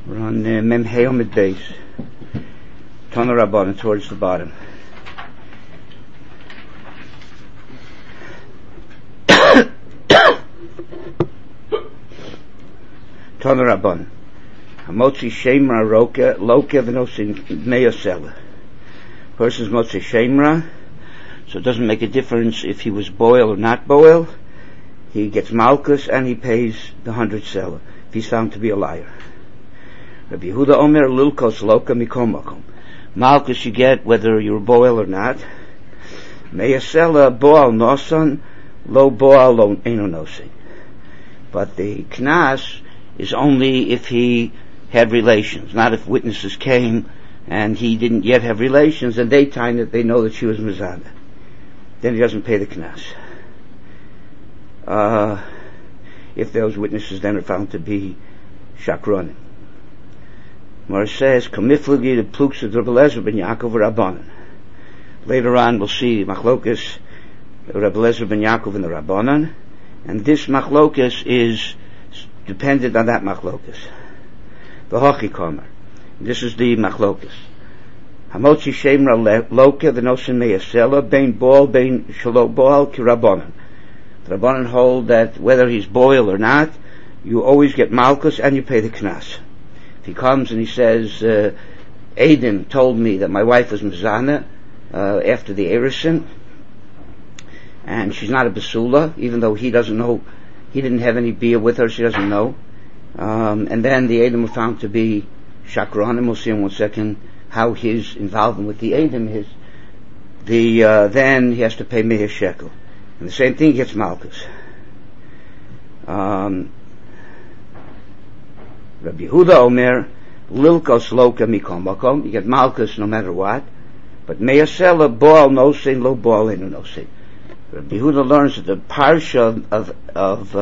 We're on Mem Hayomid base. Tana Rabbanan towards the bottom. Tana Rabbanan. Hamotzi Shemra Roka Loka V'nosin Meyasela. Person's Motzi Shemra, so it doesn't make a difference if he was boil or not boil. He gets Malkus and he pays the 100 selah if he's found to be a liar. Rabbi Yehuda Omer Lilkos Loka Mikom Makom. Malkus you get whether you're boil or not. Meyasela Boal Nosan Lo Boal Lo Eino Nosin. But the Knas is only if he had relations, not if witnesses came and he didn't yet have relations and they time that they know that she was Mizana. Then he doesn't pay the Knas. If those witnesses then are found to be Shakronim. Mar says, Kamiflagi the Plukes of Rabbi Lezer ben Yaakov Rabbanan. Later on we'll see Machlokas Rabbi Lezer ben Yaakov and the Rabbanan, and this Machlokas is dependent on that Machlokas. The Hochi Komer. This is the Machlokas. Hamotzi Shemra Loka V'nosin Meyasela Bein Boal Bein Shalo Boal Ki Rabbanan. The Rabbanan hold that whether he's boil or not, you always get Malkus and you pay the Knas. If he comes and he says, Adim told me that my wife was Mizana after the Erison, and she's not a Basula, even though he doesn't know, he didn't have any beer with her, she doesn't know. And then the Adim were found to be Shakronim. We'll see in 1 second how his involvement with the Adim is. Then he has to pay Meir Shekel. And the same thing gets Malkus. Rabbi Yehuda Omer, Lilkos Loka Mikom Makom, you get Malkus no matter what, but Meyasela Boal Nosein Lo Boal Enu Nosein. Rabbi Yehuda learns that the parsha of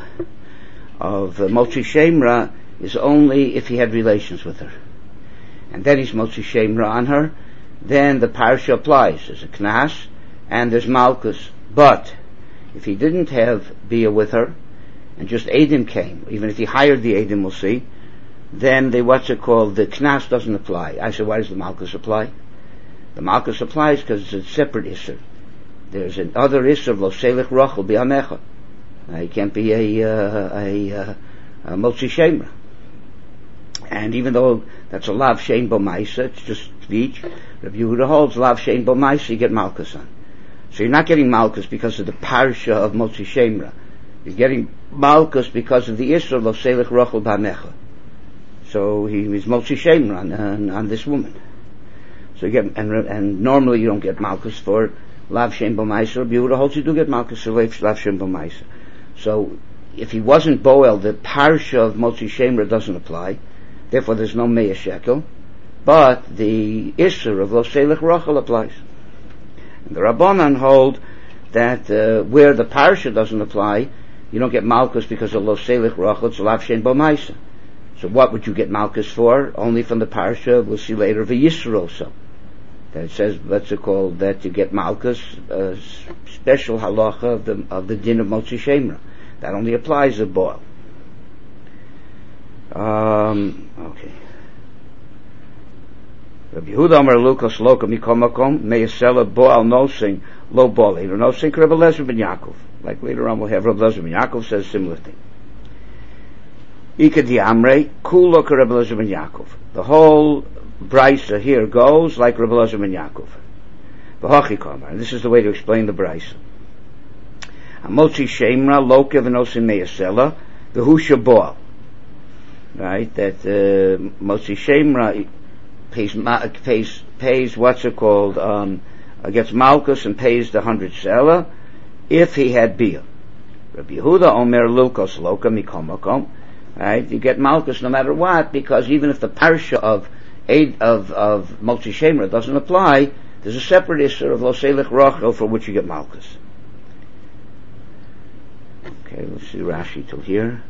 Motzi Shemra is only if he had relations with her. And then he's Motzi Shemra on her, then the parsha applies. There's a Knas, and there's Malkus. But if he didn't have Bia with her, and just Adim came, even if he hired the Adim, we'll see, then the Knas doesn't apply. I said, why does the Malkus apply? The Malkus applies because it's a separate Isser. There's another Isser, Lo Selech Rochel B'Amecha. He can't be a Motzi Shemra. And even though that's a Lav Shein Bo Maisa, it's just speech, Rabbi Yehuda holds Lav Shein Bo Maisa, you get Malkus on. So you're not getting Malkus because of the parsha of Motzi Shemra. You're getting Malkus because of the Isra Lo Selech Rochel B'Amecha. So he was Motzi Shemra on this woman. So you get, and normally you don't get Malkus for Lav Shein Bo Maisa. Rabbi Yehuda holds you do get Malkus for Lav Shein Bo Maisa. So if he wasn't Boel, the parsha of Motzi Shemra doesn't apply. Therefore there's no Meir Shekel. But the Isra of Lo Selech Rochel applies. And the Rabbanan hold that where the parsha doesn't apply, you don't get Malkus because of Lo Selech Rochel, it's Lav Shein Bo Maisa. So what would you get Malkus for? Only from the parsha, we'll see later, V'Yisro also. That it says, what's it called, that you get Malkus, special halacha of the din of Motzi Shemra. That only applies to Boal. Okay. Rabbi Yehuda Amar Lukos Loka Mikom Makom Meyasela Boal Nosing Lo Boal Eno Nosing Rabbi Lezer ben Yaakov. Like later on we'll have Rabbi Lezer ben Yaakov says a similar thing. Ika di Amrei Kulok Rabbi Lezer ben Yaakov. The whole Brisa here goes like Rabbi Lezer ben Yaakov. V'hochi Kamar. And this is the way to explain the Brisa. Motzi Shemra Loka V'nosin Meyasela V'husha Boal. Right? That Motzi Shemra pays what's it called, gets Malkus and pays the 100 selah if he had Bia. Rabbi Yehuda Omer Lilkos Loka Mikom Makom. Right? You get Malkus no matter what, because even if the parsha of Motzi Shemra doesn't apply, there's a separate Isser of Lo Selech Rochel for which you get Malkus. Okay, let's see Rashi till here.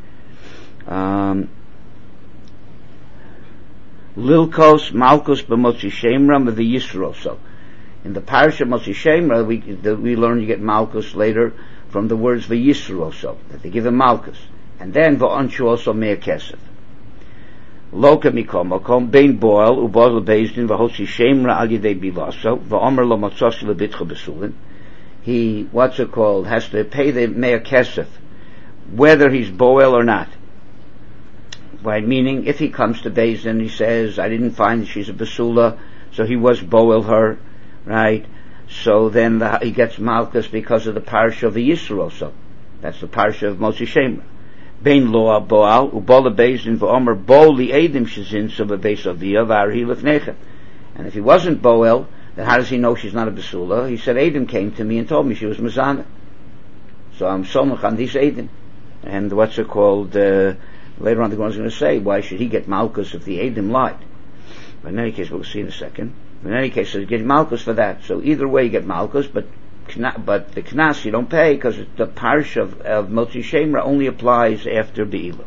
Lilkos Malkus b'Motzi Shemra v'Yisro. So, in the parsha Motzi Shemra, we learn you get Malkus later from the words v'Yisro. So that they give him Malkus. And then v'onshu also Meir Kesef. Loka mikom bein boel ubol bezdin v'hosi shemra al yedei bilaso v'omer lo matzos lebitcha besulin. He has to pay the meir kesef whether he's boel or not. Right, meaning if he comes to Bezdin, he says, I didn't find she's a basula, so he was boel her, right? So then he gets malchus because of the parsha of the Yisro also. That's the parsha of Moshe Shemra. Bein loa boal, ubola Bezdin v'omer bo li edim shezin so bebeis aviyah v'arhi lefnecha. And if he wasn't boel, then how does he know she's not a basula? He said, Edim came to me and told me she was Mazana. So I'm somach on these Edim. And later on the Gemara is going to say, why should he get malchus if the Edim lied? But in any case, we'll see in a second. In any case, so you get malchus for that. So either way you get malchus, but the knas you don't pay because the parsha of Motzi Shemra only applies after Be'ilah.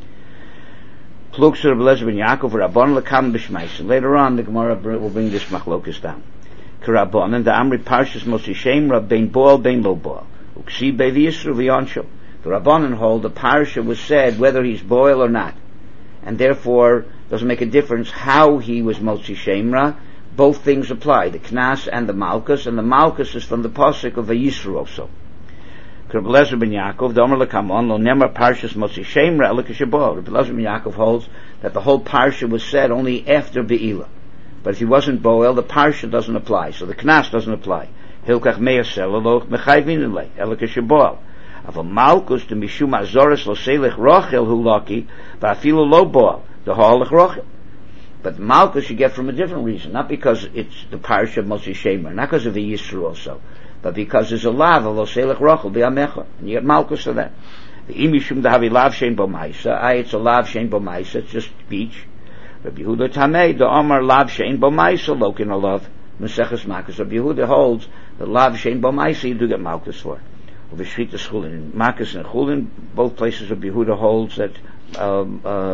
Plukser Rebbe ben Yaakov Rabban lekam b'shmeisen. Later on, the Gemara will bring this machlokus down. Karabban and the Amri Parshas Motzi Shemra bein boel bein lo boel. Uksi bei v'yisru v'yonsho. The Rabbanan hold the parsha was said whether he's boel or not, and therefore doesn't make a difference how he was Motzi Shemra. Both things apply, the knas and the malchus is from the pasuk of Vayisru also. Rabbi Elazar ben Yaakov, the Omer lekamon lo nemar parshas Motzi Shemra elikashabol. Rabbi Elazar ben Yaakov holds that the whole parsha was said only after Be'ilah. But if he wasn't boel, the parsha doesn't apply, so the knas doesn't apply. Hilkach me'asel lo mechayvin le elikashabol. Aval malchus de mishum azoris lo selech rochel hu laki va'afilu lo boel the halach rochel. But malchus you get from a different reason, not because it's the parsha of Moshe Shemra, not because of the Yisro also, but because there's a lav of lo selech rochel bi'amecha, and you get malchus for that. The imishum dahavi lav shein bo ma'isa, it's a lav shein bo ma'isa, it's just speech. Rabbi Yehuda Tamei, the Omar lav shein bo ma'isa lokin alav Meseches Makos. Rabbi Yehuda holds the lav shein bo ma'isa you do get malchus for. Over Shvita Schulin, in Makos and Chulin, both places Rabbi Yehuda holds that a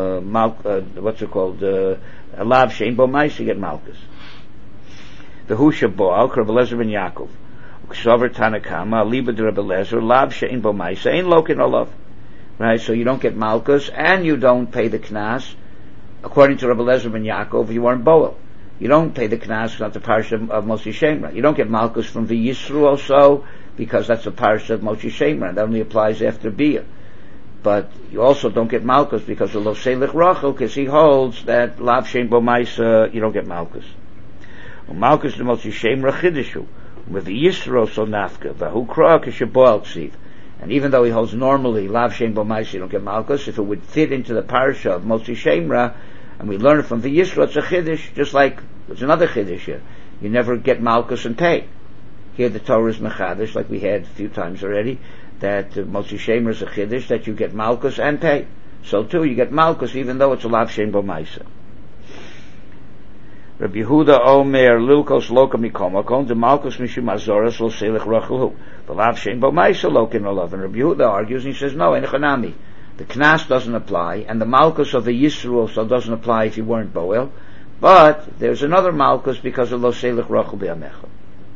lav shein bo ma'isa you get malchus. The Husha Boal, Rabbi Elazar ben Yaakov, Ksover Tanakama, Liba de Rabbi Elazar, lav shein bo ma'isa ain't lokin alav. Right, so you don't get malchus and you don't pay the knas. According to Rabbi Elazar ben Yaakov, you weren't boel. You don't pay the knas, not the parsha of Moshe Shemra. You don't get malchus from the Yisru also, because that's the parsha of Moshe Shemra, and that only applies after Bia. But you also don't get malchus because of Lo Selech Rachel, because he holds that lav shein bo ma'isa you don't get malchus. Malchus the Moshe Shemra chidishu with the Yisro so nafka v'hu kra k'sheboel ksiv. And even though he holds normally lav shein bo ma'isa you don't get malchus, if it would fit into the parsha of Moshe Shemra, and we learn it from the Yisro, it's a chiddush, just like there's another chiddush here. You never get malchus and pay. Here the Torah is mechadish, like we had a few times already, that Moshe Shemra is a chiddush, that you get malchus and pay. So too, you get malchus even though it's a lav shein bo ma'isa. Rabbi Yehuda Omer Lilkos Loka Mikomakon, the malchus mishum azoras lo selech rachelu. The lav shein bo ma'isa lokin olav. And Rabbi Yehuda argues, and he says, no, enechanami. The knas doesn't apply, and the malchus of the Yisro also doesn't apply if you weren't boel. But there's another malchus because of lo selech rachel bi'amecha.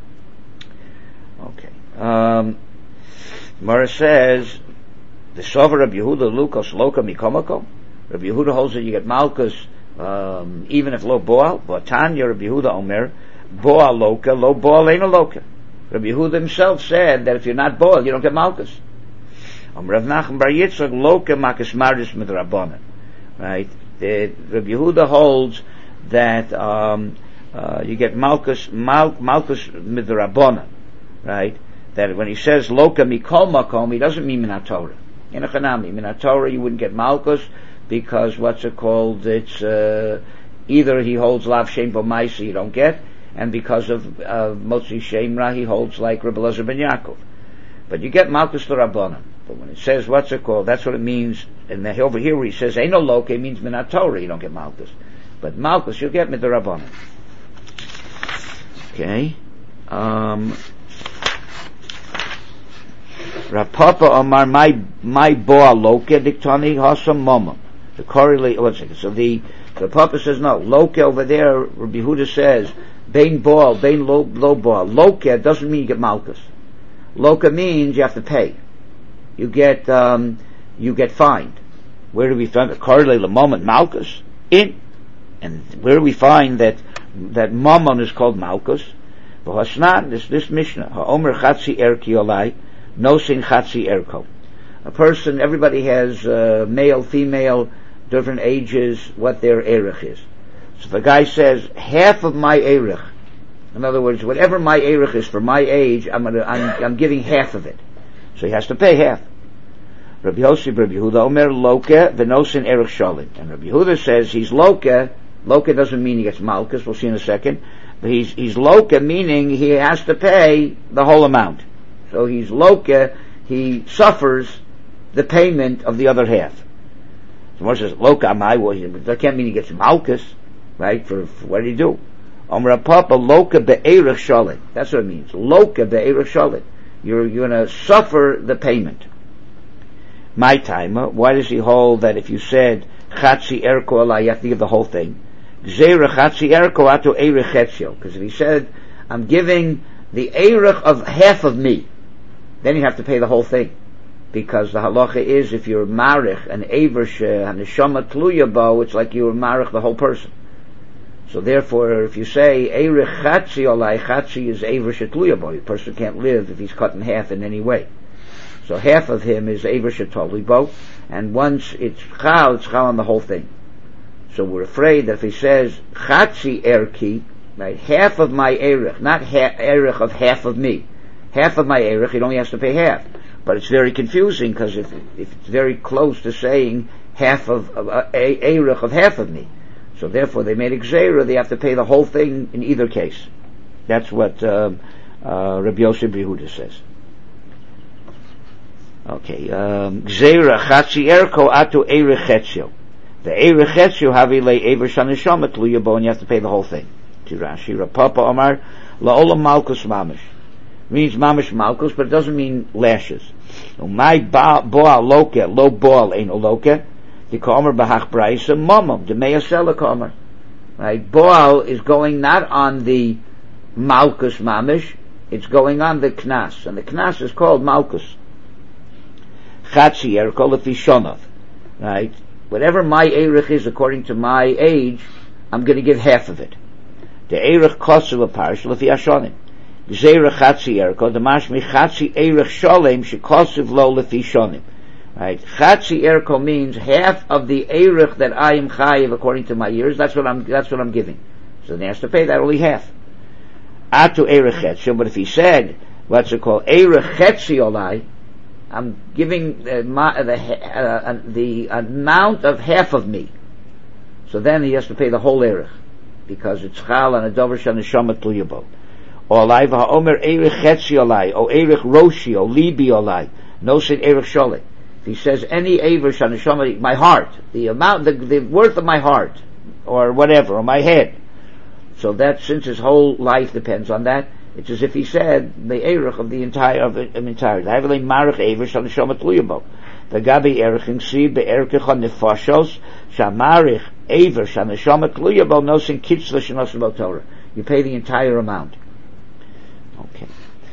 Okay. Mara says the sover Rabbi Yehuda Lukos Loka Mikomako. Rabbi Yehuda holds that you get malchus even if lo boal. But Tanya Rabbi Yehuda Omer boal loka lo boal ain't a loka. Rabbi Yehuda himself said that if you're not boal you don't get malchus. Rav Nachman Bar Yitzchak loka makas maris midrabanan. Right? Rabbi Yehuda holds that you get malchus midrabanan. Right? That when he says loka mikol makom, he doesn't mean minat Torah. In a chanami, minat Torah you wouldn't get malchus because it's either he holds lav shein bo ma'isa you don't get, and because of Motzi Shemra he holds like Rabbi Elazar ben Yaakov. But you get malchus to Rabbanan. But when it says that's what it means. And over here where he says ain't no loka, it means minat Torah you don't get malchus. But malchus you'll get midrabanan. Okay. Rav Papa Omar my boa loka diktani hasam momam. The correlate. One second. So the Papa says no. Loka over there. Rabbi Yehuda says bein boal, bein low boal. Loka doesn't mean you get malchus. Loka means you have to pay. You get fined. Where do we find the correlate? The moment malchus. in. And where we find that Mammon is called Malkus, v'hasnan, this Mishnah, ha'omer chatzi erki olai, nosin chatzi erko. A person, everybody has male, female, different ages, what their erech is. So if a guy says, half of my erech, in other words, whatever my erech is for my age, I'm giving half of it. So he has to pay half. Rabbi Yossi, Rabbi Yehuda, Omer loke v'nosin erech shalim. And Rabbi Yehuda says he's loke. Loke doesn't mean he gets malchus. We'll see in a second. But he's loke, meaning he has to pay the whole amount. So he's loke. He suffers the payment of the other half. So Moshe says loke amai. Well, that can't mean he gets malchus, right? For what did he do? Omer papa loke be'erech shalim. That's what it means. Loke be'erech shalim. You're going to suffer the payment. My timer, why does he hold that if you said chatzi erko alai, you have to give the whole thing? Gzeira chatzi erko ato eirech chetzio. Because if he said, I'm giving the eirech of half of me, then you have to pay the whole thing. Because the halacha is, if you're marich, an eiver neshama tluya bo, it's like you're marich the whole person. So therefore, if you say eirech chatzi alai, chatzi is eiver shetluya bo. The person can't live if he's cut in half in any way. So half of him is Eiver Shetoli Bo, and once it's chal on the whole thing. So we're afraid that if he says Chatzi Erki, right, half of my Erech, not Erech of half of me, half of my Erech, he only has to pay half. But it's very confusing, because if it's very close to saying half of Erech of half of me. So therefore they made a Gzeira, they have to pay the whole thing in either case. That's what Rabbi Yosef Yehuda says. Okay, Gzeira chatzi erko atu eirech chetzio. The eirech chetzio havi le eiver shaneshama tluya bo, and you have to pay the whole thing. To Rashi, Rapapa Omar laolam malkus mamish. Means mamish malkus, but it doesn't mean lashes. My boal loke lo boal ein loke. The kamer bahach braisa mamam the meyasela kamer. Right, boal is going not on the malkus mamish, it's going on the knas, and the knas is called malkus. Chatzi erko lefi shonav, right? Whatever my erech is according to my age, I'm going to give half of it. The erech kosev a parish lefi ashonim. Gzeira chatzi erko the mashmi chatzi erech sholem shekosev lo lefi shonim. Right? Chatzi erko means half of the erech that I am chayiv according to my years. That's what I'm giving. So they has to pay that only half. Atu erech chetzi. But if he said what's it called erech chetzi olai, I'm giving the amount of half of me. So then he has to pay the whole erech, because it's chal and a dover shaneshama tluyabo. Or alai v'haomer erech chetzi olai, or erech roshi, or libi olai, no sin erech sholei. If he says any ever shaneshama, my heart, the amount, the worth of my heart, or whatever, or my head. So that, since his whole life depends on that, it's as if he said the erech of the entire of the entirety. I have a marich ever shaneshama tluyabo. The gabi erechim si be'erekecha nefashos shamarich ever shaneshama tluyabo nosin kitzla shenosim Torah. You pay the entire amount. Okay.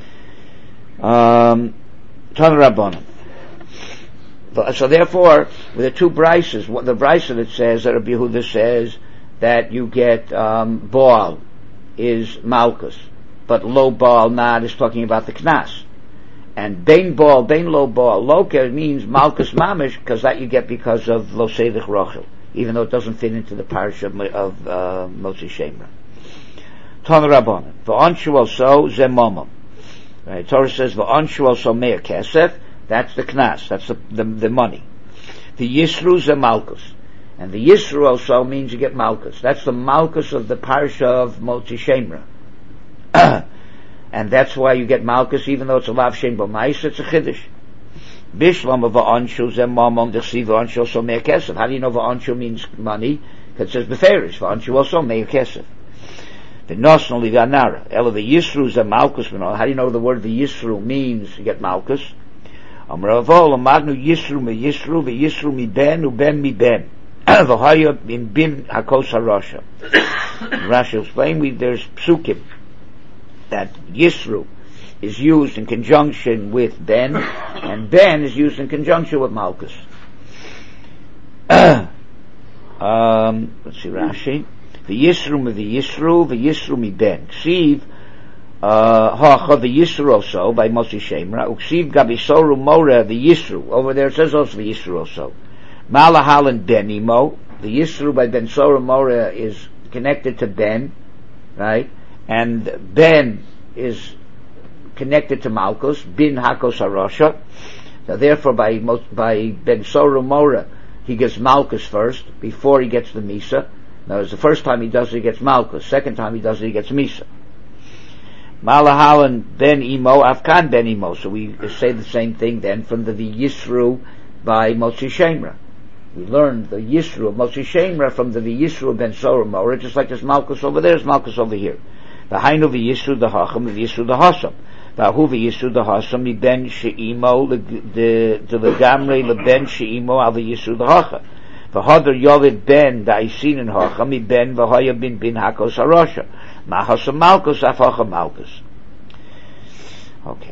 Tan Rabbanan. So therefore, with the two brises, the brisa that says that Rabbi Yehuda says that you get Baal is Malkus, but Lo Baal Nad is talking about the Knas. And Bein Baal, Bein Lo Baal, Loka means Malkus Mamish, because that you get because of Lo Sedich Rochel, even though it doesn't fit into the parish of Motzi Shemra. Ton Rabbanan, V'onshu also Zemomam. Right, Torah says V'onshu also Meir Kesef, that's the Knas, that's the money. The Yisru Zemalkus. And the Yisru also means you get Malkus. That's the Malkus of the parsha of Motzi Shemra. And that's why you get Malkus, even though it's a Lav Shem B'mais, it's a Chiddush. Bishlam of V'onshu Zemomam Dechsi V'onshu also Meir Kesef. How do you know V'onshu means money? Because it says Beferish, V'onshu also Meir Kesef. The Nosno Liganara. Ela the Yisru Zemalkus. How do you know the word the Yisru means you get Malkus? Amravol Amagnu Yisru me Yisru ve Yisru mi ben uben mi ben v'haya in bin hakos harasha. Rashi explain there's psukim that Yisru is used in conjunction with ben, and ben is used in conjunction with Malkus. Let's see, Rashi. V'yisru mi ben. Ksiv, hacha v'yisru also, by Motzi Shemra. Uksiv gabisoru mora v'yisru. Over there it says also v'yisru also. Malahalan ben imo. The Yisru by Ben Sora Mora is connected to Ben, right? And Ben is connected to Malchus, Bin Hakos Harosha. So therefore by Ben Sora Mora, he gets Malchus first, before he gets the Misa. Now, the first time he does it, he gets Malchus. Second time he does it, he gets Misa. Malahalan Ben Imo, Afkan Ben Imo. So we say the same thing then from the Yisru by Motzi Shemra. We learned the Yisru of Motzi Shemra from the Yisru of Ben Sora Mora, just like there's Malchus over there, there's Malchus over here. The Hainu Yisru the Hacham, the Yisru the Hasam. The Ahu Yisru the Hasam, the Ben Sheimo, the Legamre, the Ben Sheimo, al the Yisru the Hacham. The Hadar Yovid Ben, the Aisin and Hacham, the Ben, the Haya bin Hakos Harosha. Mahasam Malchus, Afacham Malchus. Okay.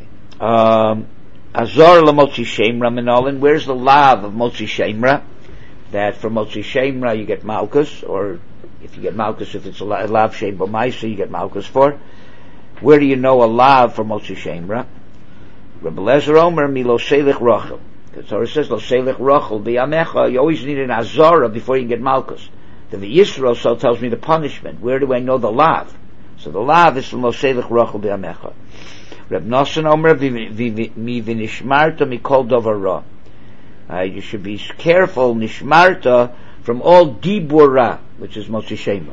Azor la Motzi Shemra Menolin, where's the lav of Motzi Shemra? That for Motzi Shemra you get Malchus, or if you get Malchus, if it's a lav Shem B'maisa, you get Malchus for. Where do you know a lav for Motzi Shemra? Rebbe Lezer Omer mi lo selech Rachel. The Torah says lo selech Rachel b'yamecha. You always need an azara before you can get Malchus. The Yisro so tells me the punishment. Where do I know the lav? So the lav is from lo selech Rachel b'yamecha. Reb Nosson Omer mi v'nishmarta mikol dovar ra. You should be careful, nishmarta, from all dibur ra, which is Motzi Shemra.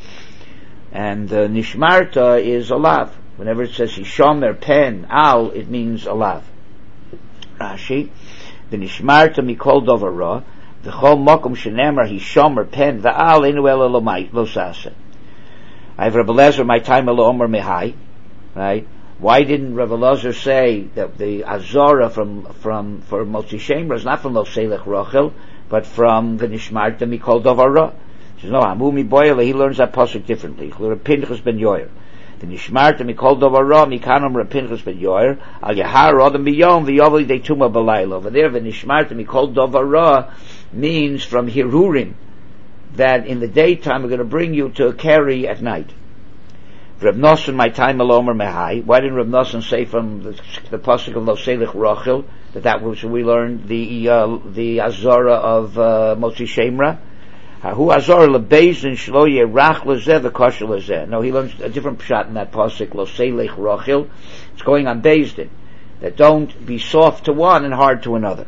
And nishmarta is a lav. Whenever it says hishomer pen al, it means a lav. Rashi, the nishmarta mikol dovar ra, the chol mokum shenemar hishomer pen va'al enu ela lo sase. I have Rebbe Lezer my time alo omer mehai, right? Why didn't Rebbe Lezer say that the Azora for Motzi Shemra is not from Lo Selech Rachel, but from the Nishmarta Mikol Dovar Ra? He says, no, Hamumi Boyle, he learns that pasuk differently. Pinchas ben Yoyer. The Nishmarta Mikol Dovar Ra, Mikanam Pinchas ben Yoyer, Al Yahar Adam Biyom, V'yovli De Tuma B'layla. Over there, the Nishmarta Mikol Dovar Ra means from Hirurim, that in the daytime we're going to bring you to carry at night. Reb Nosson, my time alomer mehai. Why didn't Reb Nosson say from the pasuk of Lo Selech Rachel that was we learned the Azara of Motzi Shemra? Hu Azara lebeizin shlo yerach lezeh v'kosher lezeh. No, he learns a different pshat in that pasuk Lo Selech Rachel. It's going on Bezdin, that don't be soft to one and hard to another.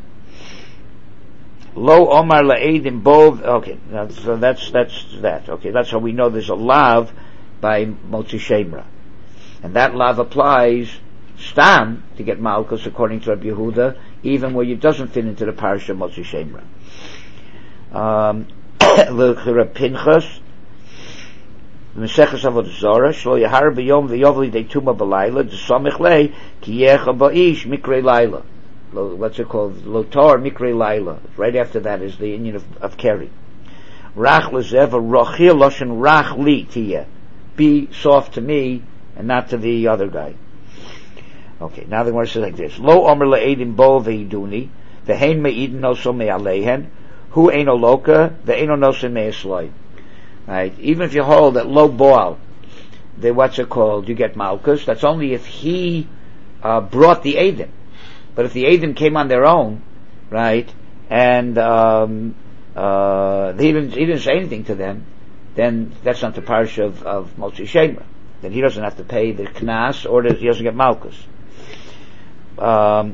Lo Omar la'edim bov. Okay, so that's that. Okay, that's how we know there's a lav by Motzi Shemra. And that lav applies stam to get Malchus according to Rabbi Yehuda, even where it doesn't fit into the parasha of Motzi Shemra. Reb Pinchas, Meseches Avodah Zarah, Shlo Yahar B'yom V'yovli De Tuma B'layla, D'samich lei Ki Yecha Ba'ish Mikrei Layla. What's it called? Lotar Mikrei Layla. Right after that is the union of Keri. Rach Lezev Rochil Loshen Rach Li Tiyeh. Be soft to me and not to the other guy. Okay, now the Gemara says like this: Lo omer le'edim bo ve'iduni ve'hein me'idin noso me'alehen hu eino loka ve'eino noso me'esloi. Right? Even if you hold that lo boal, what's it called? You get Malchus. That's only if he brought the edim. But if the edim came on their own, right, and he didn't say anything to them, then that's not the parsha of Motzi Shemra. Then he doesn't have to pay the knas, or he doesn't get Malchus. But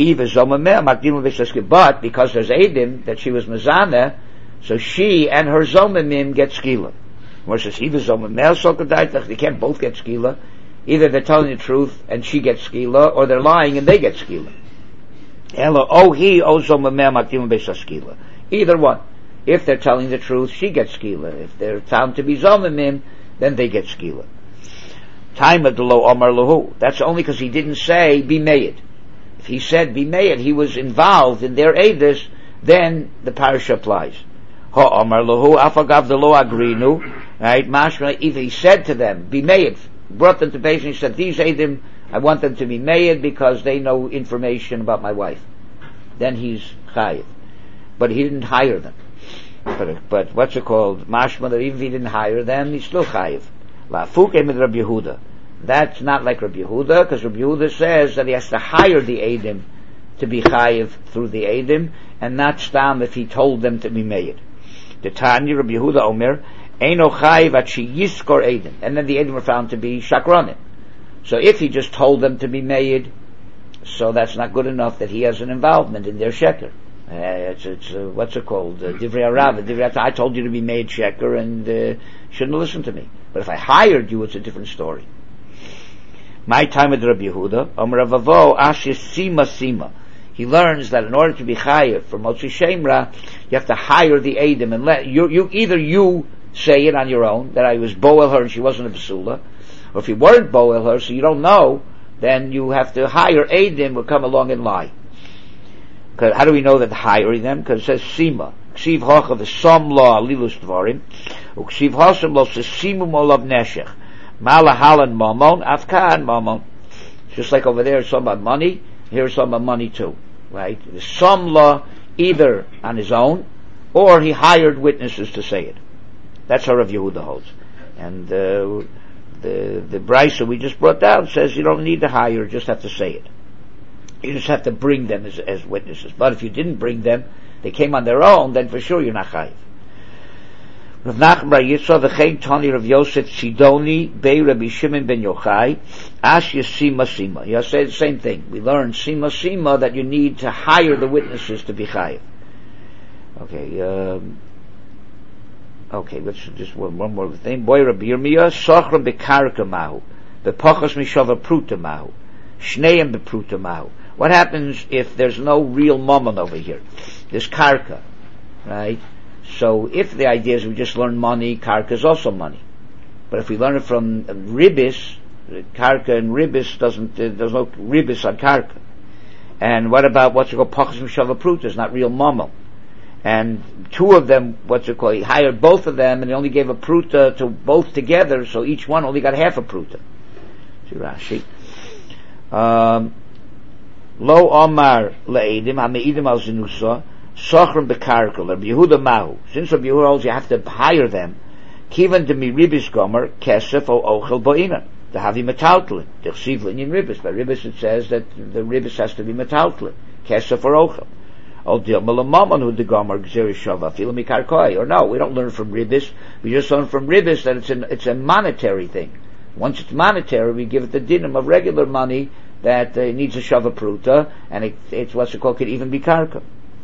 because there's Edim that she was Mezaneh, so she and her Zomimim get Skila. Where it says they can't both get Skila. Either they're telling the truth and she gets Skila, or they're lying and they get Skila. Either one. If they're telling the truth, she gets skila. If they're found to be zomimim, then they get skila. Time of the lo omar lahu. That's only because he didn't say be made. If he said be made, he was involved in their edus, then the parasha applies. Ha omar lahu afagav the lo agrinu. Right? Mashma, if he said to them be made, brought them to base and he said these edim, I want them to be made because they know information about my wife. Then he's chayiv. But he didn't hire them. But what's it called? Mashma, that even if he didn't hire them, he's still chayiv. La'fuke with Rabbi Yehuda. That's not like Rabbi Yehuda, because Rabbi Yehuda says that he has to hire the Eidim to be chayiv through the Eidim, and not stam if he told them to be made. The Tanya, Rabbi Yehuda Omer, Eino chayiv at she yiskor Eidim. And then the Eidim were found to be shakranim. So if he just told them to be made, so that's not good enough that he has an involvement in their sheker. It's what's it called? Divrei Harav. I told you to be made sheker and shouldn't listen to me. But if I hired you, it's a different story. My time with Rabbi Yehuda, Omer Avavo Ashis Sima. He learns that in order to be chayav for Motzi Shemra, you have to hire the Eidim and let you either you say it on your own that I was boel her and she wasn't a basula, or if you weren't boel her, so you don't know, then you have to hire Eidim who come along and lie. Because how do we know that hiring them? Because it says Sima. Ksiv hocha v'som lo alilus dvarim, uksiv hosem lo sesimum olav neshech. Malahalan mamon, afkan mamon. Just like over there, it's talking about money. Here it's talking about money too, right? The some law either on his own, or he hired witnesses to say it. That's how Rav Yehuda holds. And the brisa we just brought down says you don't need to hire, you just have to say it. You just have to bring them as witnesses. But if you didn't bring them, they came on their own, then for sure you're not chayiv. Rav Nachman bar Yitzchak v'chein Tani Rav Yosef Sidoni bei Rabbi Shimon ben Yochai Ash Sima. He said the same thing. We learned Sima that you need to hire the witnesses to be chayiv. Okay, let's just one more thing. Boy Rabbi Yirmiyah Sochra bekarka mahu bepachas mishava pruta mahu shneim bepruta mahu. What happens if there's no real mammon over here? There's karka, right? So if the idea is we just learn money, karka is also money. But if we learn it from ribis, karka and ribis there's no ribis on karka. And what about what's it called pachas mishava pruta? It's not real mammon. And two of them, he hired both of them and he only gave a pruta to both together, so each one only got half a pruta. See Rashi. Lo Omar le'edim ha'me'idim al zinusa sochrim bekarkel Rabbi Yehuda mahu. Since Rabbi Yehuda holds you have to hire them, kivan de mi ribis gomer kesef o ochel bo'ina to have him metaltlin. D'chsiv linyin ribis. By ribis it says that the ribis has to be metaltlin. Kesef or ochel. Or no, we don't learn from ribis. We just learn from ribis that it's a monetary thing. Once it's monetary, we give it the dinam of regular money that needs a shava pruta, and it's what's it called, could even be karka.